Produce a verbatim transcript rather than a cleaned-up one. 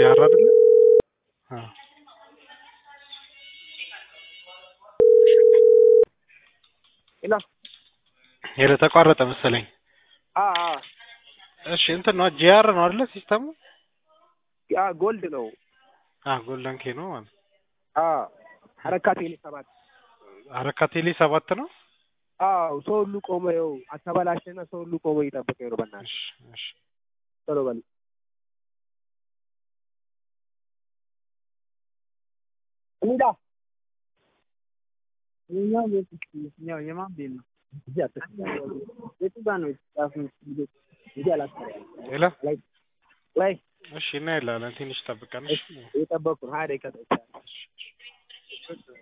ጂአር አይደለ? አዎ ኢላ ሄሎ ተቋረጠ መሰለኝ። አ አ እሺ እንትን ነው ጂአር ነው አይደለ ሲስተሙ? ያ ጎልድ ነው። አ ጎልደን ኬ ነው ማለት አ አረካ ቴሌ ሰባት አረካ ቴሌ ሰባት ነው። አው ሰው ሁሉ ቆመ ይኸው አተበላሸና ሰው ሁሉ ቆመ ይጠብቀኝ ነው። በእናትህ እሺ እሺ ቶሎ በል እንዳ የኛው የኛው የማን ቤት ነው? እዚህ አትከታተል የቱ ጋር ነው ጻፉን እዚህ አላስቀረም ሄሎ ላይ ላይ እሺ እና ይላል ትንሽ ጠብቀን እሺ የጠበቁ ሀያ ደቂቃ ጠብቀን